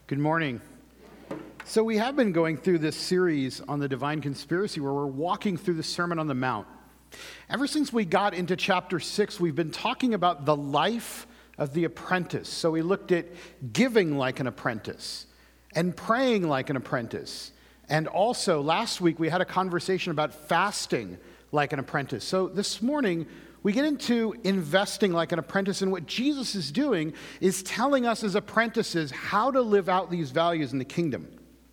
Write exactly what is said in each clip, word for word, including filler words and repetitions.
Good morning. So we have been going through this series on the divine conspiracy where we're walking through the Sermon on the Mount. Ever since we got into chapter six, we've been talking about the life of the apprentice. So we looked at giving like an apprentice and praying like an apprentice. And also last week we had a conversation about fasting like an apprentice. So this morning we get into investing like an apprentice, and what Jesus is doing is telling us as apprentices how to live out these values in the kingdom.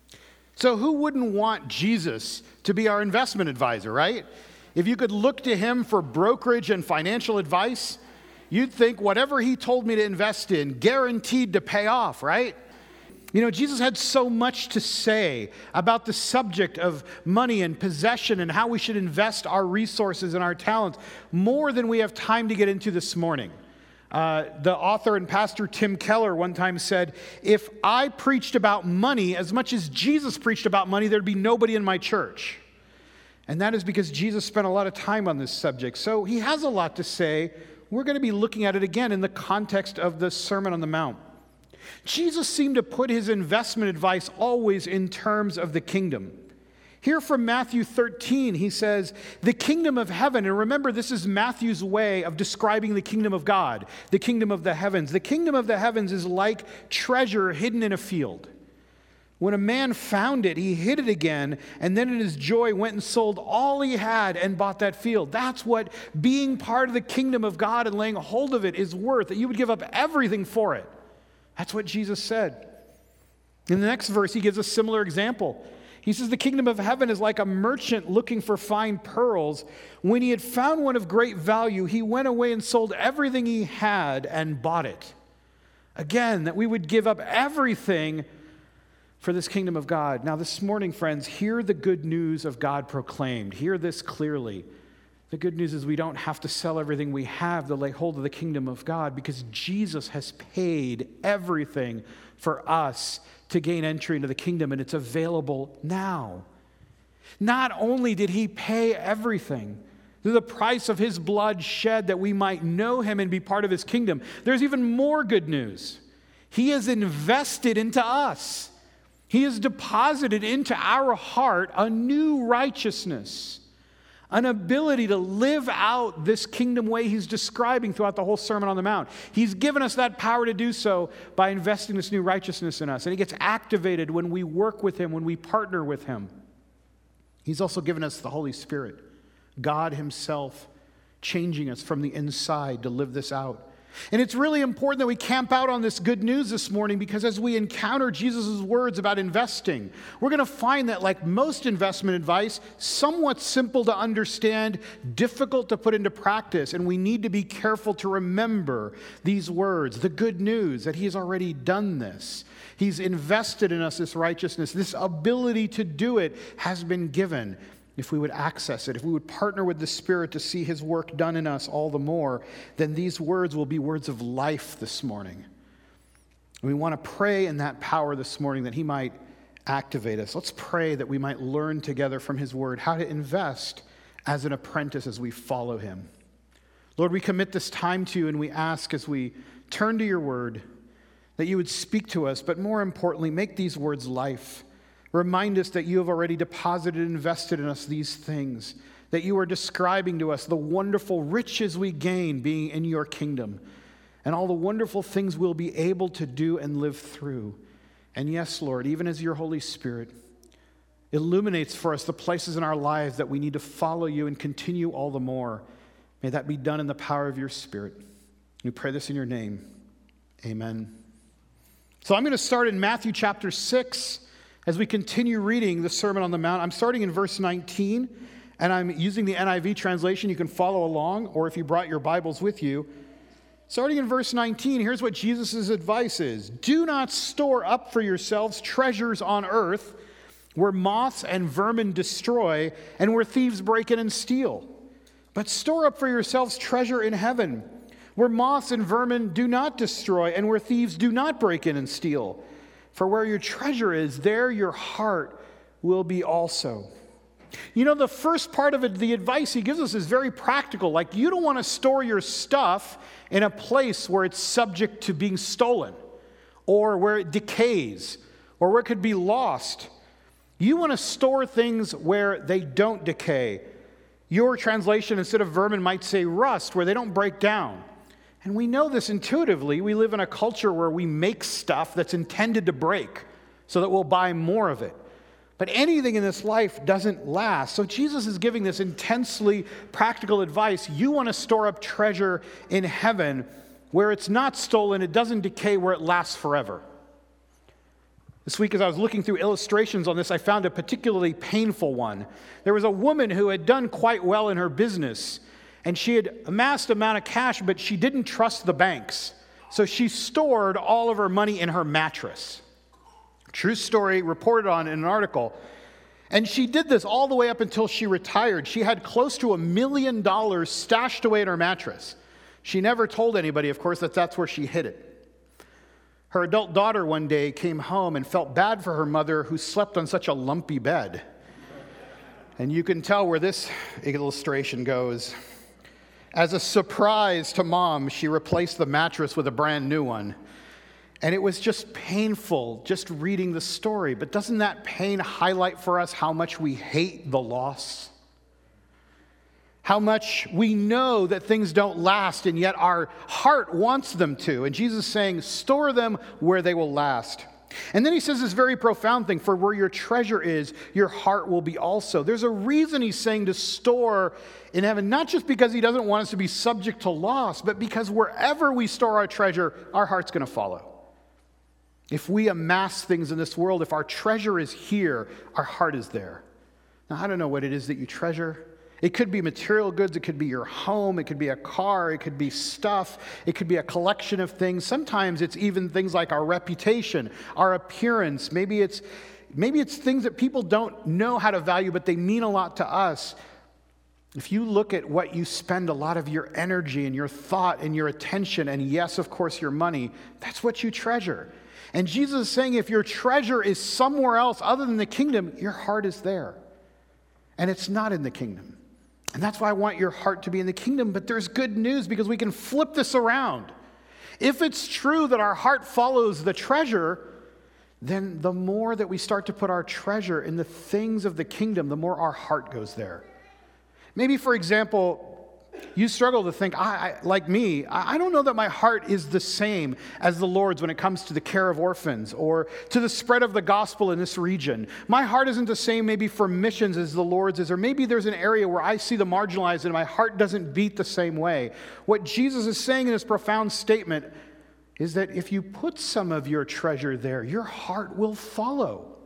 So who wouldn't want Jesus to be our investment advisor, right? If you could look to him for brokerage and financial advice, you'd think whatever he told me to invest in, guaranteed to pay off, right? You know, Jesus had so much to say about the subject of money and possession and how we should invest our resources and our talents, more than we have time to get into this morning. Uh, the author and pastor Tim Keller one time said, if I preached about money as much as Jesus preached about money, there'd be nobody in my church. And that is because Jesus spent a lot of time on this subject. So he has a lot to say. We're going to be looking at it again in the context of the Sermon on the Mount. Jesus seemed to put his investment advice always in terms of the kingdom. Here from Matthew thirteen, he says, the kingdom of heaven, and remember this is Matthew's way of describing the kingdom of God, the kingdom of the heavens. The kingdom of the heavens is like treasure hidden in a field. When a man found it, he hid it again, and then in his joy went and sold all he had and bought that field. That's what being part of the kingdom of God and laying hold of it is worth, that you would give up everything for it. That's what Jesus said. In the next verse, he gives a similar example. He says, the kingdom of heaven is like a merchant looking for fine pearls. When he had found one of great value, he went away and sold everything he had and bought it. Again, that we would give up everything for this kingdom of God. Now this morning, friends, hear the good news of God proclaimed. Hear this clearly. The good news is we don't have to sell everything we have to lay hold of the kingdom of God, because Jesus has paid everything for us to gain entry into the kingdom, and it's available now. Not only did he pay everything, the price of his blood shed that we might know him and be part of his kingdom, there's even more good news. He has invested into us. He has deposited into our heart a new righteousness, an ability to live out this kingdom way he's describing throughout the whole Sermon on the Mount. He's given us that power to do so by investing this new righteousness in us. And it gets activated when we work with him, when we partner with him. He's also given us the Holy Spirit, God himself changing us from the inside to live this out. And it's really important that we camp out on this good news this morning, because as we encounter Jesus' words about investing, we're going to find that, like most investment advice, somewhat simple to understand, difficult to put into practice, and we need to be careful to remember these words, the good news that he has already done this. He's invested in us this righteousness. This ability to do it has been given. If we would access it, if we would partner with the Spirit to see his work done in us all the more, then these words will be words of life this morning. We want to pray in that power this morning that he might activate us. Let's pray that we might learn together from his word how to invest as an apprentice as we follow him. Lord, we commit this time to you, and we ask as we turn to your word that you would speak to us, but more importantly, make these words life. Remind us that you have already deposited and invested in us these things, that you are describing to us the wonderful riches we gain being in your kingdom, and all the wonderful things we'll be able to do and live through. And yes, Lord, even as your Holy Spirit illuminates for us the places in our lives that we need to follow you and continue all the more, may that be done in the power of your Spirit. We pray this in your name. Amen. So I'm going to start in Matthew chapter six. As we continue reading the Sermon on the Mount, I'm starting in verse nineteen, and I'm using the N I V translation. You can follow along, or if you brought your Bibles with you. Starting in verse nineteen, here's what Jesus' advice is. Do not store up for yourselves treasures on earth, where moths and vermin destroy, and where thieves break in and steal. But store up for yourselves treasure in heaven, where moths and vermin do not destroy, and where thieves do not break in and steal. For where your treasure is, there your heart will be also. You know, the first part of it, the advice he gives us is very practical. Like, you don't want to store your stuff in a place where it's subject to being stolen, or where it decays, or where it could be lost. You want to store things where they don't decay. Your translation, instead of vermin, might say rust, where they don't break down. And we know this intuitively. We live in a culture where we make stuff that's intended to break so that we'll buy more of it. But anything in this life doesn't last. So Jesus is giving this intensely practical advice. You want to store up treasure in heaven where it's not stolen, it doesn't decay, where it lasts forever. This week, as I was looking through illustrations on this, I found a particularly painful one. There was a woman who had done quite well in her business, and she had amassed an amount of cash, but she didn't trust the banks. So she stored all of her money in her mattress. True story, reported on in an article. And she did this all the way up until she retired. She had close to a million dollars stashed away in her mattress. She never told anybody, of course, that that's where she hid it. Her adult daughter one day came home and felt bad for her mother who slept on such a lumpy bed. And you can tell where this illustration goes. As a surprise to mom, she replaced the mattress with a brand new one. And it was just painful just reading the story. But doesn't that pain highlight for us how much we hate the loss? How much we know that things don't last, and yet our heart wants them to. And Jesus is saying, store them where they will last. And then he says this very profound thing, for where your treasure is, your heart will be also. There's a reason he's saying to store in heaven, not just because he doesn't want us to be subject to loss, but because wherever we store our treasure, our heart's going to follow. If we amass things in this world, if our treasure is here, our heart is there. Now, I don't know what it is that you treasure. It could be material goods, it could be your home, it could be a car, it could be stuff, it could be a collection of things. Sometimes it's even things like our reputation, our appearance. Maybe it's, maybe it's things that people don't know how to value, but they mean a lot to us. If you look at what you spend a lot of your energy and your thought and your attention, and yes, of course, your money, that's what you treasure. And Jesus is saying if your treasure is somewhere else other than the kingdom, your heart is there. And it's not in the kingdom. And that's why I want your heart to be in the kingdom. But there's good news because we can flip this around. If it's true that our heart follows the treasure, then the more that we start to put our treasure in the things of the kingdom, the more our heart goes there. Maybe, for example, you struggle to think, I, I, like me, I, I don't know that my heart is the same as the Lord's when it comes to the care of orphans or to the spread of the gospel in this region. My heart isn't the same maybe for missions as the Lord's is, or maybe there's an area where I see the marginalized and my heart doesn't beat the same way. What Jesus is saying in this profound statement is that if you put some of your treasure there, your heart will follow.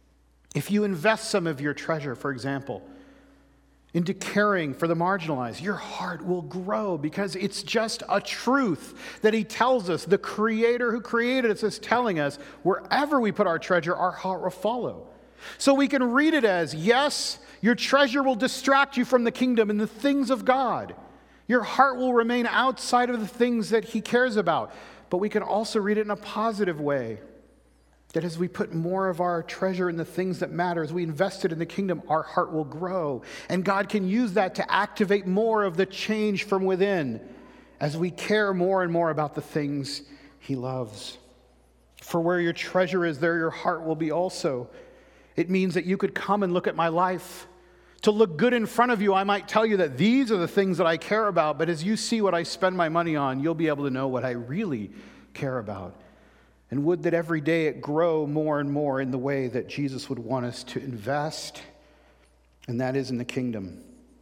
If you invest some of your treasure, for example, into caring for the marginalized, your heart will grow because it's just a truth that he tells us. The Creator who created us is telling us wherever we put our treasure, our heart will follow. So we can read it as, yes, your treasure will distract you from the kingdom and the things of God. Your heart will remain outside of the things that he cares about. But we can also read it in a positive way. That as we put more of our treasure in the things that matter, as we invest it in the kingdom, our heart will grow. And God can use that to activate more of the change from within as we care more and more about the things he loves. For where your treasure is, there your heart will be also. It means that you could come and look at my life. To look good in front of you, I might tell you that these are the things that I care about, but as you see what I spend my money on, you'll be able to know what I really care about. And would that every day it grow more and more in the way that Jesus would want us to invest, and that is in the kingdom.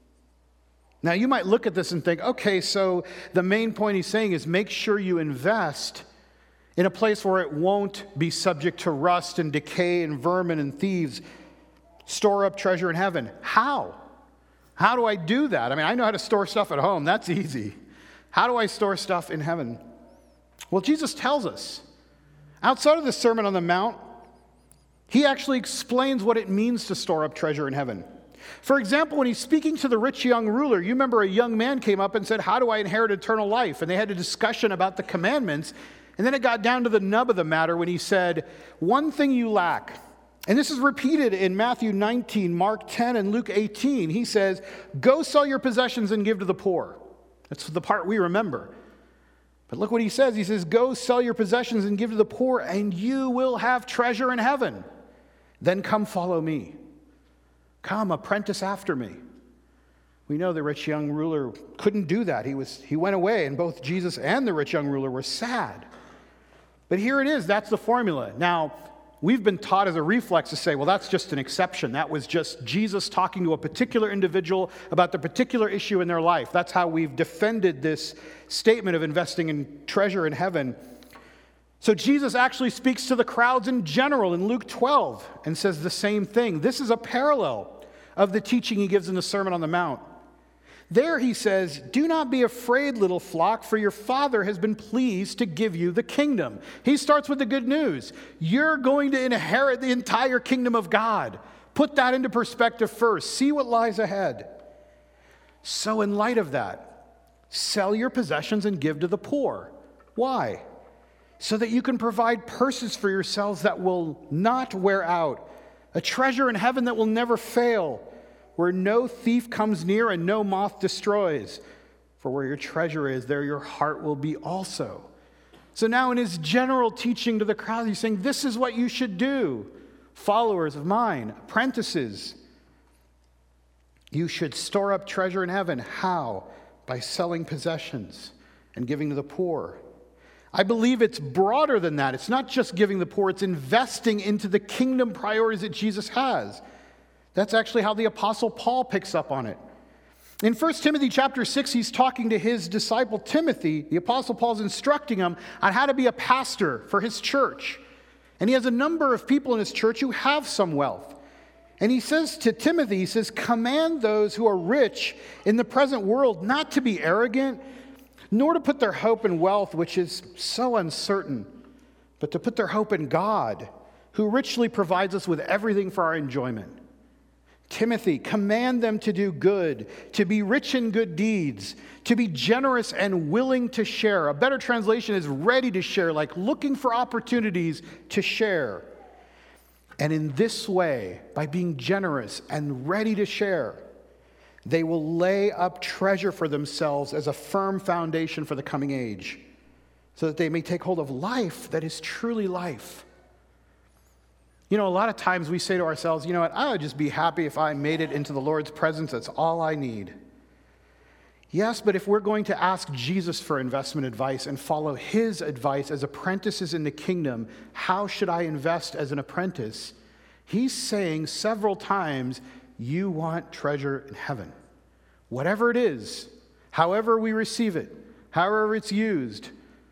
Now, you might look at this and think, okay, so the main point he's saying is make sure you invest in a place where it won't be subject to rust and decay and vermin and thieves. Store up treasure in heaven. How? How do I do that? I mean, I know how to store stuff at home. That's easy. How do I store stuff in heaven? Well, Jesus tells us. Outside of the Sermon on the Mount, he actually explains what it means to store up treasure in heaven. For example, when he's speaking to the rich young ruler, you remember a young man came up and said, how do I inherit eternal life? And they had a discussion about the commandments. And then it got down to the nub of the matter when he said, one thing you lack. And this is repeated in Matthew nineteen, Mark ten, and Luke eighteen. He says, go sell your possessions and give to the poor. That's the part we remember. But look what he says. He says, go sell your possessions and give to the poor, and you will have treasure in heaven. Then come follow me. Come, apprentice after me. We know the rich young ruler couldn't do that. He was, he went away, and both Jesus and the rich young ruler were sad. But here it is. That's the formula. Now, we've been taught as a reflex to say, well, that's just an exception. That was just Jesus talking to a particular individual about the particular issue in their life. That's how we've defended this statement of investing in treasure in heaven. So Jesus actually speaks to the crowds in general in Luke twelve and says the same thing. This is a parallel of the teaching he gives in the Sermon on the Mount. There he says, do not be afraid, little flock, for your Father has been pleased to give you the kingdom. He starts with the good news. You're going to inherit the entire kingdom of God. Put that into perspective first. See what lies ahead. So in light of that, sell your possessions and give to the poor. Why? So that you can provide purses for yourselves that will not wear out, a treasure in heaven that will never fail, where no thief comes near and no moth destroys. For where your treasure is, there your heart will be also. So now in his general teaching to the crowd, he's saying, this is what you should do. Followers of mine, apprentices, you should store up treasure in heaven. How? By selling possessions and giving to the poor. I believe it's broader than that. It's not just giving the poor, it's investing into the kingdom priorities that Jesus has. That's actually how the Apostle Paul picks up on it. In First Timothy chapter six, he's talking to his disciple Timothy. The Apostle Paul's instructing him on how to be a pastor for his church. And he has a number of people in his church who have some wealth. And he says to Timothy, he says, command those who are rich in the present world not to be arrogant, nor to put their hope in wealth, which is so uncertain, but to put their hope in God, who richly provides us with everything for our enjoyment. Timothy, command them to do good, to be rich in good deeds, to be generous and willing to share. A better translation is ready to share, like looking for opportunities to share. And in this way, by being generous and ready to share, they will lay up treasure for themselves as a firm foundation for the coming age, so that they may take hold of life that is truly life. You know, a lot of times we say to ourselves, you know what, I would just be happy if I made it into the Lord's presence. That's all I need. Yes, but if we're going to ask Jesus for investment advice and follow his advice as apprentices in the kingdom, how should I invest as an apprentice? He's saying several times, you want treasure in heaven. Whatever it is, however we receive it, however it's used,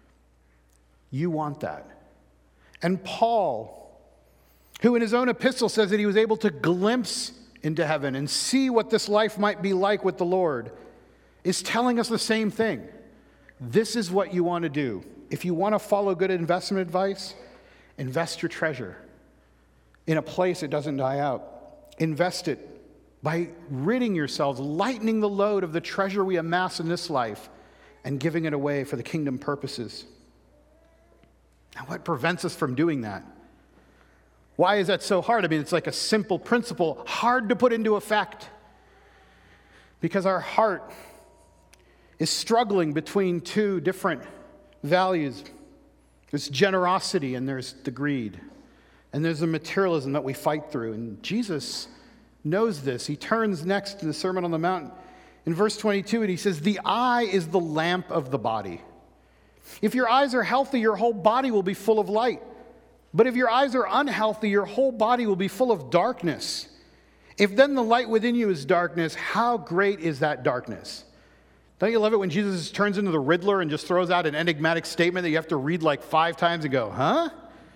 you want that. And Paul, who in his own epistle says that he was able to glimpse into heaven and see what this life might be like with the Lord, is telling us the same thing. This is what you want to do. If you want to follow good investment advice, invest your treasure in a place it doesn't die out. Invest it by ridding yourselves, lightening the load of the treasure we amass in this life and giving it away for the kingdom purposes. Now, what prevents us from doing that? Why is that so hard? I mean, it's like a simple principle, hard to put into effect. Because our heart is struggling between two different values. There's generosity and there's the greed. And there's the materialism that we fight through. And Jesus knows this. He turns next to the Sermon on the Mount in verse twenty-two, and he says, the eye is the lamp of the body. If your eyes are healthy, your whole body will be full of light. But if your eyes are unhealthy, your whole body will be full of darkness. If then the light within you is darkness, how great is that darkness? Don't you love it when Jesus turns into the Riddler and just throws out an enigmatic statement that you have to read like five times and go, huh?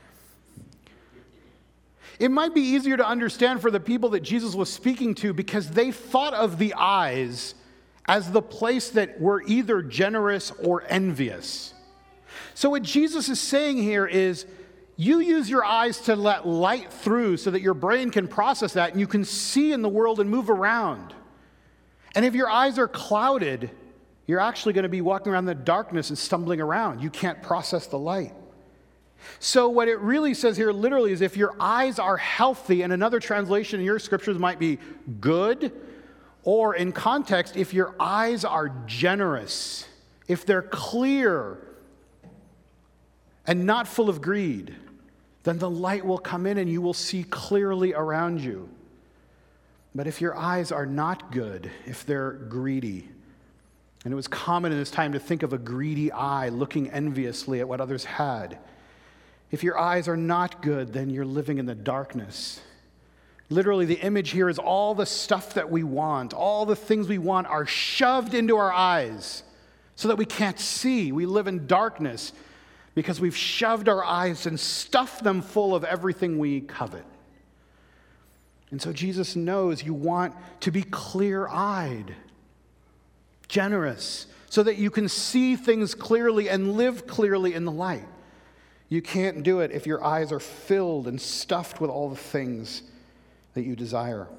It might be easier to understand for the people that Jesus was speaking to because they thought of the eyes as the place that were either generous or envious. So what Jesus is saying here is, you use your eyes to let light through so that your brain can process that and you can see in the world and move around. And if your eyes are clouded, you're actually going to be walking around in the darkness and stumbling around. You can't process the light. So what it really says here literally is if your eyes are healthy, and another translation in your scriptures might be good, or in context, if your eyes are generous, if they're clear, and not full of greed, then the light will come in and you will see clearly around you. But if your eyes are not good, if they're greedy, and it was common in this time to think of a greedy eye looking enviously at what others had. If your eyes are not good, then you're living in the darkness. Literally, the image here is all the stuff that we want, all the things we want are shoved into our eyes so that we can't see. We live in darkness because we've shoved our eyes and stuffed them full of everything we covet. And so Jesus knows you want to be clear-eyed, generous, so that you can see things clearly and live clearly in the light. You can't do it if your eyes are filled and stuffed with all the things that you desire.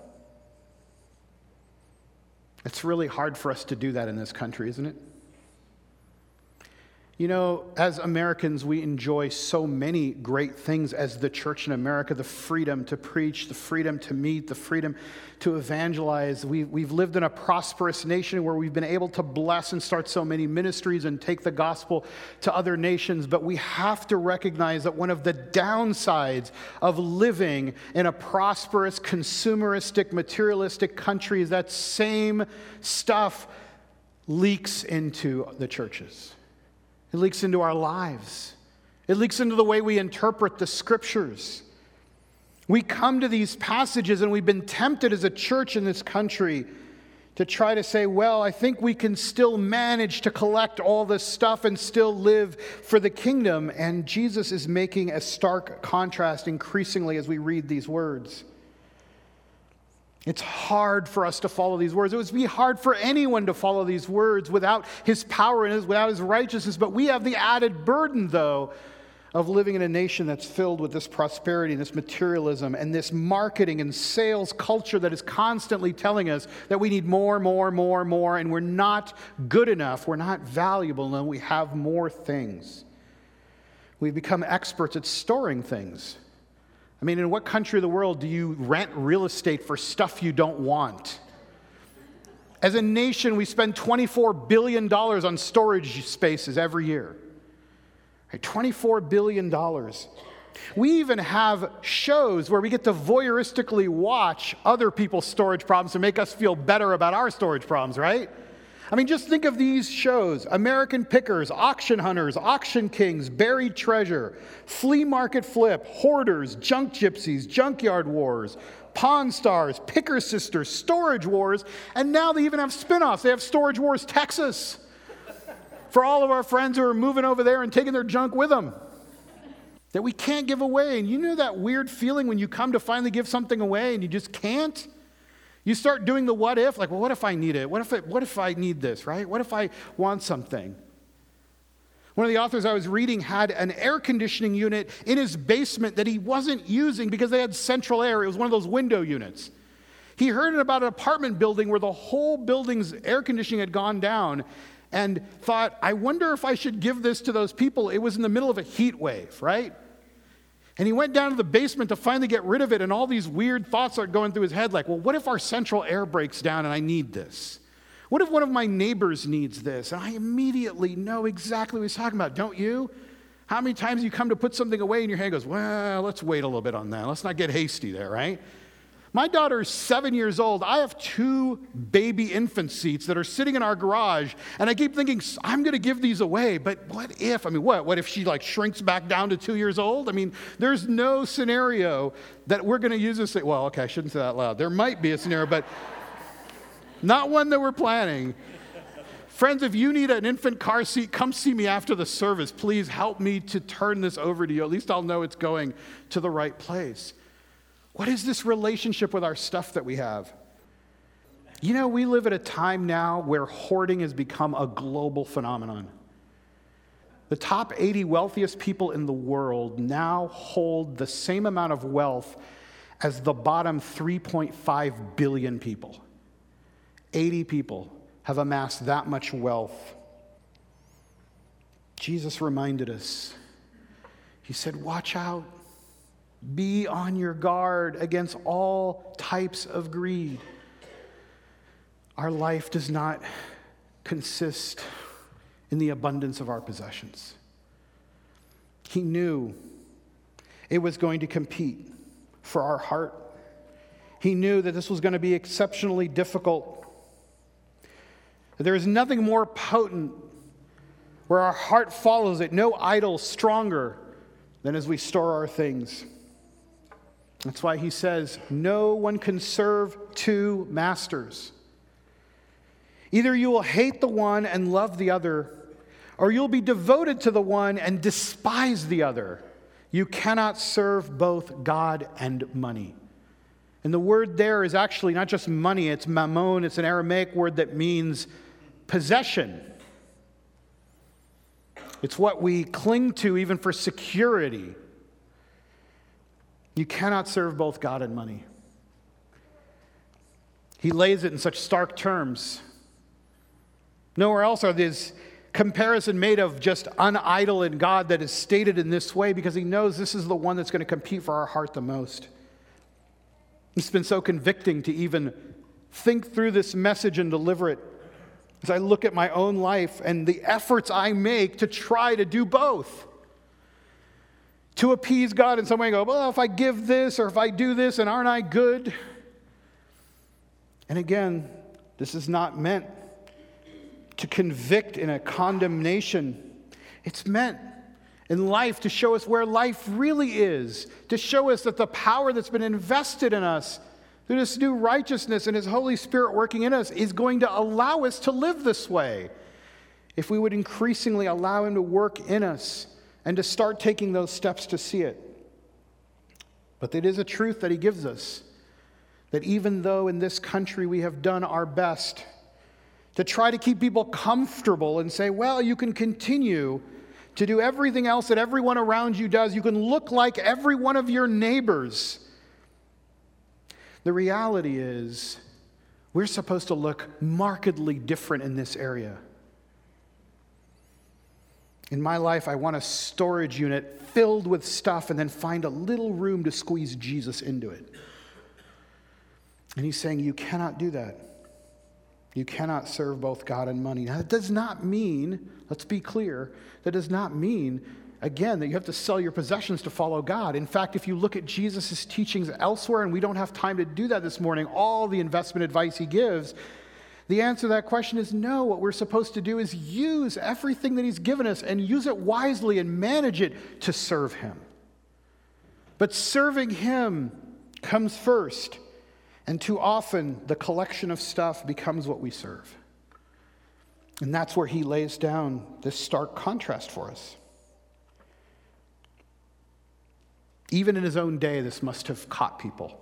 It's really hard for us to do that in this country, isn't it? You know, as Americans, we enjoy so many great things as the church in America, the freedom to preach, the freedom to meet, the freedom to evangelize. We, we've lived in a prosperous nation where we've been able to bless and start so many ministries and take the gospel to other nations. But we have to recognize that one of the downsides of living in a prosperous, consumeristic, materialistic country is that same stuff leaks into the churches. It leaks into our lives. It leaks into the way we interpret the scriptures. We come to these passages and we've been tempted as a church in this country to try to say, well, I think we can still manage to collect all this stuff and still live for the kingdom. And Jesus is making a stark contrast increasingly as we read these words. It's hard for us to follow these words. It would be hard for anyone to follow these words without his power and his, without his righteousness. But we have the added burden, though, of living in a nation that's filled with this prosperity and this materialism and this marketing and sales culture that is constantly telling us that we need more, more, more, more, and we're not good enough, we're not valuable, and we have more things. We've become experts at storing things. I mean, in what country of the world do you rent real estate for stuff you don't want? As a nation, we spend twenty-four billion dollars on storage spaces every year. Right, twenty-four billion dollars. We even have shows where we get to voyeuristically watch other people's storage problems to make us feel better about our storage problems, right? I mean, just think of these shows: American Pickers, Auction Hunters, Auction Kings, Buried Treasure, Flea Market Flip, Hoarders, Junk Gypsies, Junkyard Wars, Pawn Stars, Picker Sisters, Storage Wars, and now they even have spin-offs. They have Storage Wars Texas for all of our friends who are moving over there and taking their junk with them that we can't give away. And you know that weird feeling when you come to finally give something away and you just can't? You start doing the what if, like, well, what if I need it? What if, it, what if I need this, right? What if I want something? One of the authors I was reading had an air conditioning unit in his basement that he wasn't using because they had central air. It was one of those window units. He heard about an apartment building where the whole building's air conditioning had gone down and thought, I wonder if I should give this to those people. It was in the middle of a heat wave, right? And he went down to the basement to finally get rid of it, and all these weird thoughts are going through his head, like, well, what if our central air breaks down and I need this? What if one of my neighbors needs this? And I immediately know exactly what he's talking about, don't you? How many times you come to put something away and your hand goes, well, let's wait a little bit on that. Let's not get hasty there, right? My daughter is seven years old. I have two baby infant seats that are sitting in our garage, and I keep thinking, I'm going to give these away, but what if? I mean, what? What if she like shrinks back down to two years old? I mean, there's no scenario that we're going to use this. Well, okay, I shouldn't say that loud. There might be a scenario, but not one that we're planning. Friends, if you need an infant car seat, come see me after the service. Please help me to turn this over to you. At least I'll know it's going to the right place. What is this relationship with our stuff that we have? You know, we live at a time now where hoarding has become a global phenomenon. The top eighty wealthiest people in the world now hold the same amount of wealth as the bottom three point five billion people. eighty people have amassed that much wealth. Jesus reminded us. He said, watch out. Be on your guard against all types of greed. Our life does not consist in the abundance of our possessions. He knew it was going to compete for our heart. He knew that this was going to be exceptionally difficult. There is nothing more potent where our heart follows it, no idol stronger than as we store our things. That's why he says, no one can serve two masters. Either you will hate the one and love the other, or you'll be devoted to the one and despise the other. You cannot serve both God and money. And the word there is actually not just money, it's mammon. It's an Aramaic word that means possession. It's what we cling to even for security. You cannot serve both God and money. He lays it in such stark terms. Nowhere else are these comparison made of just an idol in God that is stated in this way, because he knows this is the one that's going to compete for our heart the most. It's been so convicting to even think through this message and deliver it as I look at my own life and the efforts I make to try to do both. To appease God in some way and go, well, if I give this or if I do this, and aren't I good? And again, this is not meant to convict in a condemnation. It's meant in life to show us where life really is, to show us that the power that's been invested in us through this new righteousness and his Holy Spirit working in us is going to allow us to live this way if we would increasingly allow him to work in us and to start taking those steps to see it. But it is a truth that he gives us, that even though in this country we have done our best to try to keep people comfortable and say, well, you can continue to do everything else that everyone around you does. You can look like every one of your neighbors. The reality is, we're supposed to look markedly different in this area. In my life, I want a storage unit filled with stuff and then find a little room to squeeze Jesus into it. And he's saying, you cannot do that. You cannot serve both God and money. Now, that does not mean, let's be clear, that does not mean, again, that you have to sell your possessions to follow God. In fact, if you look at Jesus' teachings elsewhere, and we don't have time to do that this morning, all the investment advice he gives, the answer to that question is no. What we're supposed to do is use everything that he's given us and use it wisely and manage it to serve him. But serving him comes first. And too often, the collection of stuff becomes what we serve. And that's where he lays down this stark contrast for us. Even in his own day, this must have caught people.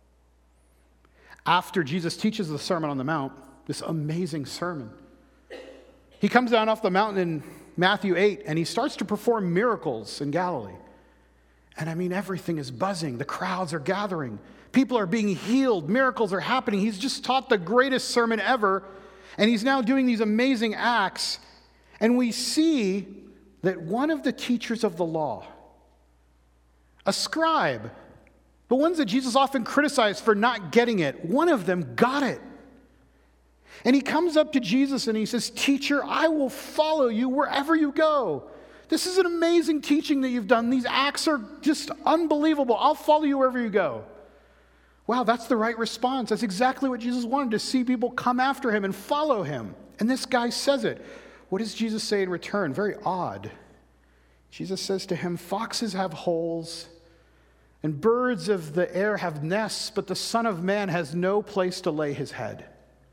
After Jesus teaches the Sermon on the Mount, this amazing sermon, he comes down off the mountain in Matthew eight, and he starts to perform miracles in Galilee. And I mean, everything is buzzing. The crowds are gathering. People are being healed. Miracles are happening. He's just taught the greatest sermon ever, and he's now doing these amazing acts. And we see that one of the teachers of the law, a scribe, the ones that Jesus often criticized for not getting it, one of them got it. And he comes up to Jesus and he says, "Teacher, I will follow you wherever you go. This is an amazing teaching that you've done. These acts are just unbelievable. I'll follow you wherever you go." Wow, that's the right response. That's exactly what Jesus wanted, to see people come after him and follow him. And this guy says it. What does Jesus say in return? Very odd. Jesus says to him, "Foxes have holes, and birds of the air have nests, but the Son of Man has no place to lay his head."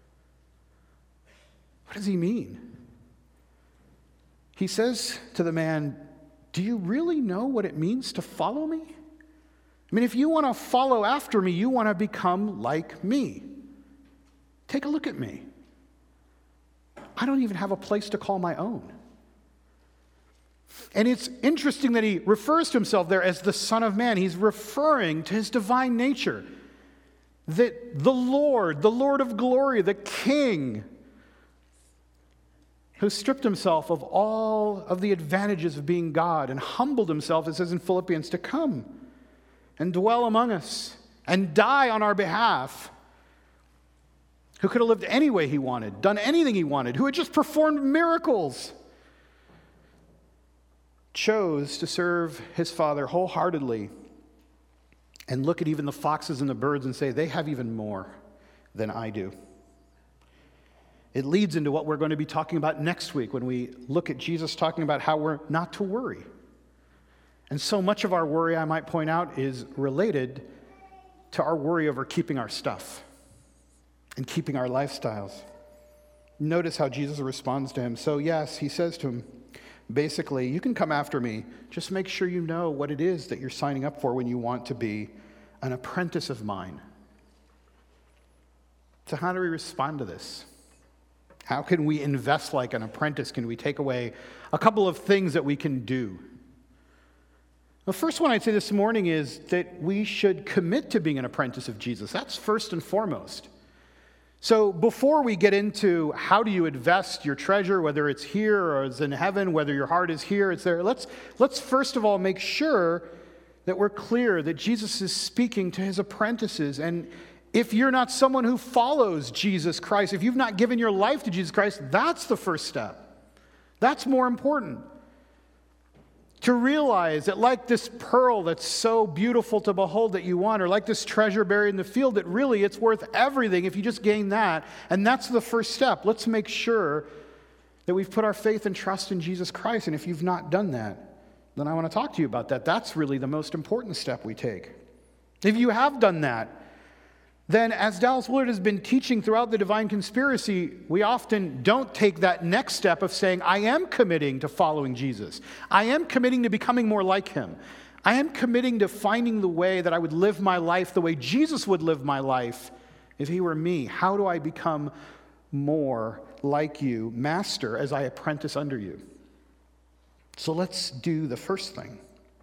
What does he mean? He says to the man, "Do you really know what it means to follow me? I mean, if you want to follow after me, you want to become like me. Take a look at me. I don't even have a place to call my own." And it's interesting that he refers to himself there as the Son of Man. He's referring to his divine nature. That the Lord, the Lord of glory, the King, who stripped himself of all of the advantages of being God and humbled himself, it says in Philippians, to come and dwell among us and die on our behalf, who could have lived any way he wanted, done anything he wanted, who had just performed miracles. chose to serve his Father wholeheartedly and look at even the foxes and the birds and say, they have even more than I do. It leads into what we're going to be talking about next week when we look at Jesus talking about how we're not to worry. And so much of our worry, I might point out, is related to our worry over keeping our stuff and keeping our lifestyles. Notice how Jesus responds to him. So yes, he says to him, basically, you can come after me. Just make sure you know what it is that you're signing up for when you want to be an apprentice of mine. So how do we respond to this? How can we invest like an apprentice? Can we take away a couple of things that we can do? The first one I'd say this morning is that we should commit to being an apprentice of Jesus. That's first and foremost. So before we get into how do you invest your treasure, whether it's here or it's in heaven, whether your heart is here, it's there, let's, let's first of all make sure that we're clear that Jesus is speaking to his apprentices. And if you're not someone who follows Jesus Christ, if you've not given your life to Jesus Christ, that's the first step. That's more important. To realize that like this pearl that's so beautiful to behold that you want, or like this treasure buried in the field, that really it's worth everything if you just gain that. And that's the first step. Let's make sure that we've put our faith and trust in Jesus Christ. And if you've not done that, then I want to talk to you about that. That's really the most important step we take. If you have done that, then as Dallas Willard has been teaching throughout the Divine Conspiracy, we often don't take that next step of saying, I am committing to following Jesus. I am committing to becoming more like him. I am committing to finding the way that I would live my life the way Jesus would live my life if he were me. How do I become more like you, Master, as I apprentice under you? So let's do the first thing.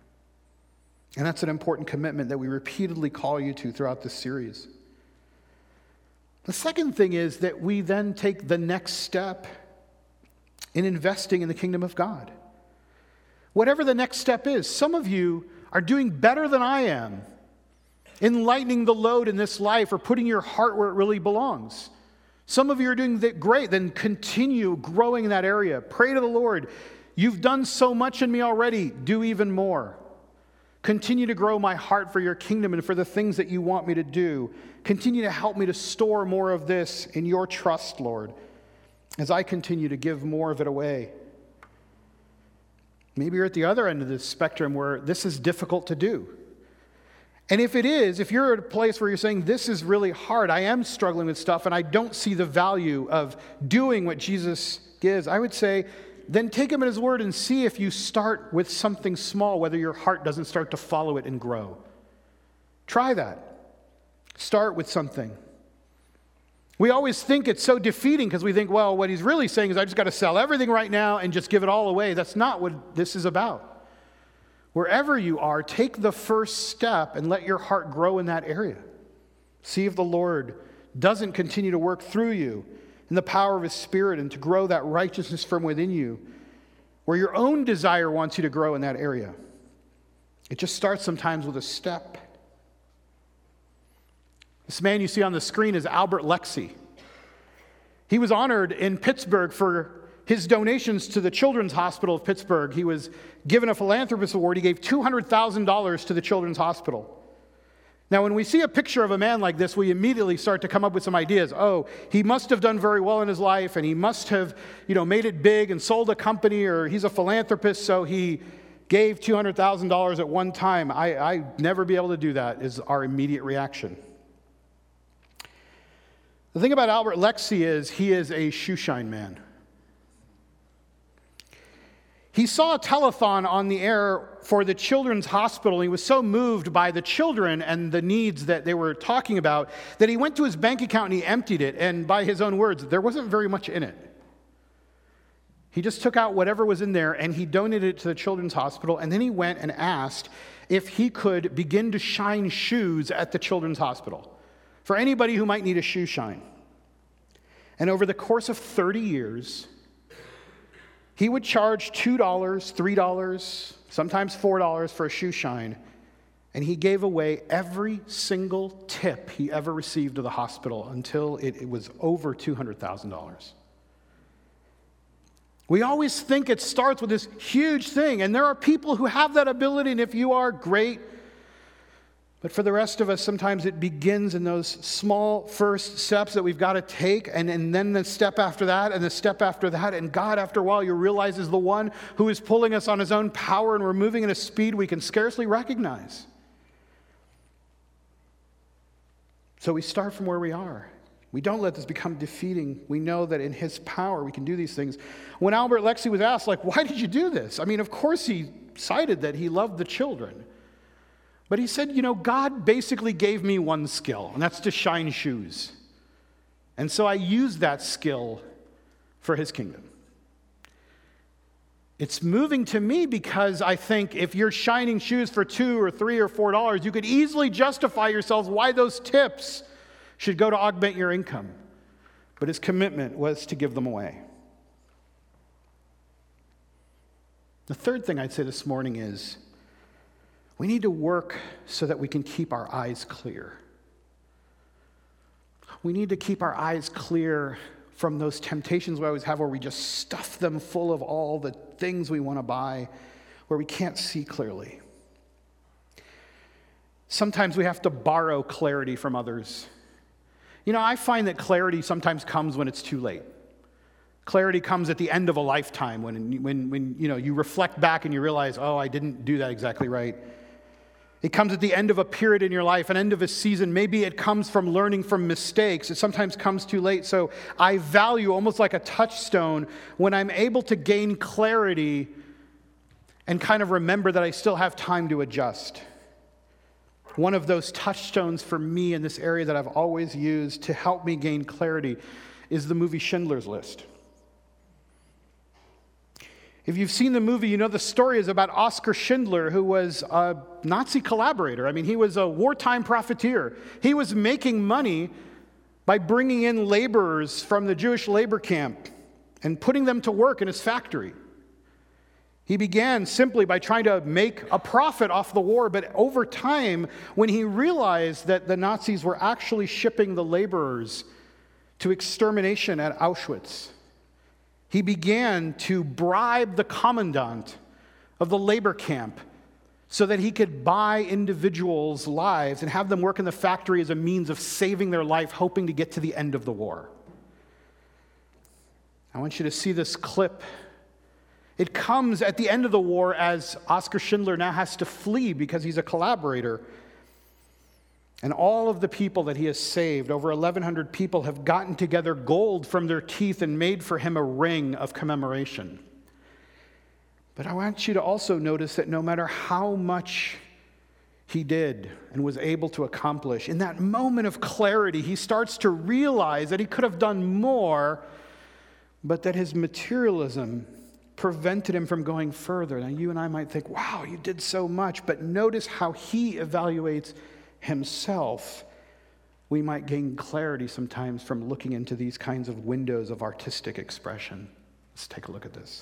And that's an important commitment that we repeatedly call you to throughout this series. The second thing is that we then take the next step in investing in the kingdom of God. Whatever the next step is, some of you are doing better than I am in lightening the load in this life or putting your heart where it really belongs. Some of you are doing that great, then continue growing in that area. Pray to the Lord. You've done so much in me already. Do even more. Continue to grow my heart for your kingdom and for the things that you want me to do. Continue to help me to store more of this in your trust, Lord, as I continue to give more of it away. Maybe you're at the other end of this spectrum where this is difficult to do. And if it is, if you're at a place where you're saying, this is really hard, I am struggling with stuff, and I don't see the value of doing what Jesus gives, I would say, then take him at his word and see if you start with something small, whether your heart doesn't start to follow it and grow. Try that. Start with something. We always think it's so defeating because we think, well, what he's really saying is I just got to sell everything right now and just give it all away. That's not what this is about. Wherever you are, take the first step and let your heart grow in that area. See if the Lord doesn't continue to work through you in the power of his Spirit and to grow that righteousness from within you, where your own desire wants you to grow in that area. It just starts sometimes with a step. This man you see on the screen is Albert Lexie. He was honored in Pittsburgh for his donations to the Children's Hospital of Pittsburgh. He was given a philanthropist award. He gave two hundred thousand dollars to the Children's Hospital. Now, when we see a picture of a man like this, we immediately start to come up with some ideas. Oh, he must have done very well in his life, and he must have, you know, made it big and sold a company, or he's a philanthropist, so he gave two hundred thousand dollars at one time. I, I never be able to do that, is our immediate reaction. The thing about Albert Lexie is he is a shoeshine man. He saw a telethon on the air for the Children's Hospital. He was so moved by the children and the needs that they were talking about that he went to his bank account and he emptied it. And by his own words, there wasn't very much in it. He just took out whatever was in there and he donated it to the Children's Hospital. And then he went and asked if he could begin to shine shoes at the Children's Hospital for anybody who might need a shoe shine. And over the course of thirty years, he would charge two dollars, three dollars, sometimes four dollars for a shoe shine, and he gave away every single tip he ever received to the hospital until it, it was over two hundred thousand dollars. We always think it starts with this huge thing, and there are people who have that ability, and if you are, great. But for the rest of us, sometimes it begins in those small first steps that we've got to take, and, and then the step after that, and the step after that, and God, after a while, you realize is the one who is pulling us on his own power, and we're moving at a speed we can scarcely recognize. So we start from where we are. We don't let this become defeating. We know that in his power we can do these things. When Albert Lexie was asked, like, why did you do this? I mean, of course he cited that he loved the children. But he said, you know, God basically gave me one skill, and that's to shine shoes. And so I use that skill for his kingdom. It's moving to me because I think if you're shining shoes for two or three or four dollars, you could easily justify yourselves why those tips should go to augment your income. But his commitment was to give them away. The third thing I'd say this morning is we need to work so that we can keep our eyes clear. We need to keep our eyes clear from those temptations we always have where we just stuff them full of all the things we want to buy, where we can't see clearly. Sometimes we have to borrow clarity from others. You know, I find that clarity sometimes comes when it's too late. Clarity comes at the end of a lifetime when, when, when you know, you reflect back and you realize, oh, I didn't do that exactly right. It comes at the end of a period in your life, an end of a season. Maybe it comes from learning from mistakes. It sometimes comes too late. So I value, almost like a touchstone, when I'm able to gain clarity and kind of remember that I still have time to adjust. One of those touchstones for me in this area that I've always used to help me gain clarity is the movie Schindler's List. If you've seen the movie, you know the story is about Oskar Schindler, who was a Nazi collaborator. I mean, he was a wartime profiteer. He was making money by bringing in laborers from the Jewish labor camp and putting them to work in his factory. He began simply by trying to make a profit off the war, but over time, when he realized that the Nazis were actually shipping the laborers to extermination at Auschwitz, he began to bribe the commandant of the labor camp so that he could buy individuals' lives and have them work in the factory as a means of saving their life, hoping to get to the end of the war. I want you to see this clip. It comes at the end of the war as Oskar Schindler now has to flee because he's a collaborator. And all of the people that he has saved, over eleven hundred people, have gotten together gold from their teeth and made for him a ring of commemoration. But I want you to also notice that no matter how much he did and was able to accomplish, in that moment of clarity, he starts to realize that he could have done more, but that his materialism prevented him from going further. Now, you and I might think, wow, you did so much, but notice how he evaluates himself. We might gain clarity sometimes from looking into these kinds of windows of artistic expression. Let's take a look at this.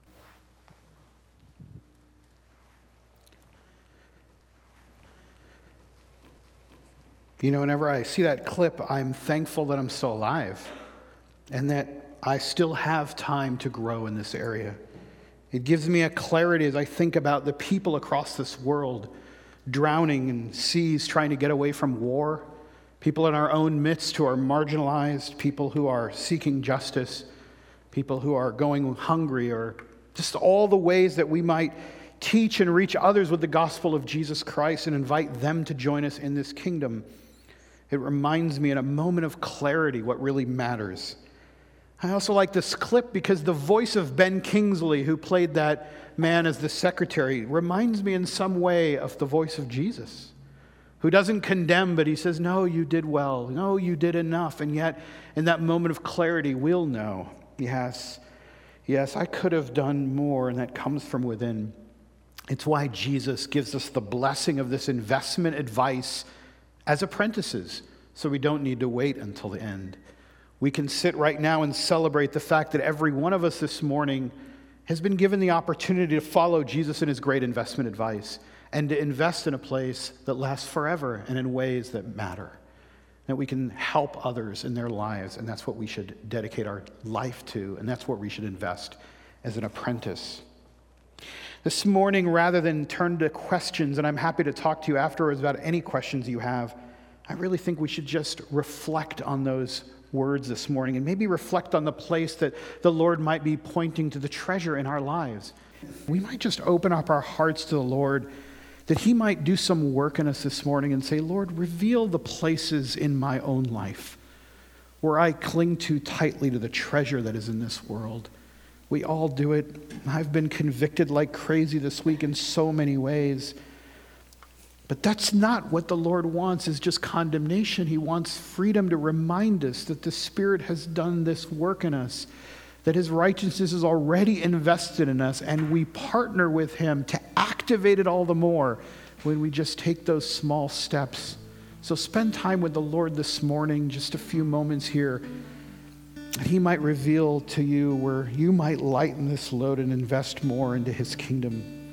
You know, whenever I see that clip, I'm thankful that I'm still alive and that I still have time to grow in this area. It gives me a clarity as I think about the people across this world drowning in seas trying to get away from war, people in our own midst who are marginalized, people who are seeking justice, people who are going hungry, or just all the ways that we might teach and reach others with the gospel of Jesus Christ and invite them to join us in this kingdom. It reminds me in a moment of clarity what really matters. I also like this clip because the voice of Ben Kingsley, who played that man as the secretary, reminds me in some way of the voice of Jesus, who doesn't condemn, but he says, no, you did well. No, you did enough. And yet, in that moment of clarity, we'll know, yes, yes, I could have done more, and that comes from within. It's why Jesus gives us the blessing of this investment advice as apprentices, so we don't need to wait until the end. We can sit right now and celebrate the fact that every one of us this morning has been given the opportunity to follow Jesus in his great investment advice and to invest in a place that lasts forever and in ways that matter, that we can help others in their lives, and that's what we should dedicate our life to, and that's what we should invest as an apprentice. This morning, rather than turn to questions, and I'm happy to talk to you afterwards about any questions you have, I really think we should just reflect on those words this morning and maybe reflect on the place that the Lord might be pointing to the treasure in our lives. We might just open up our hearts to the Lord, that he might do some work in us this morning and say, Lord, reveal the places in my own life where I cling too tightly to the treasure that is in this world. We all do it. I've been convicted like crazy this week in so many ways. But that's not what the Lord wants, is just condemnation. He wants freedom to remind us that the Spirit has done this work in us, that his righteousness is already invested in us, and we partner with him to activate it all the more when we just take those small steps. So spend time with the Lord this morning, just a few moments here, that he might reveal to you where you might lighten this load and invest more into his kingdom.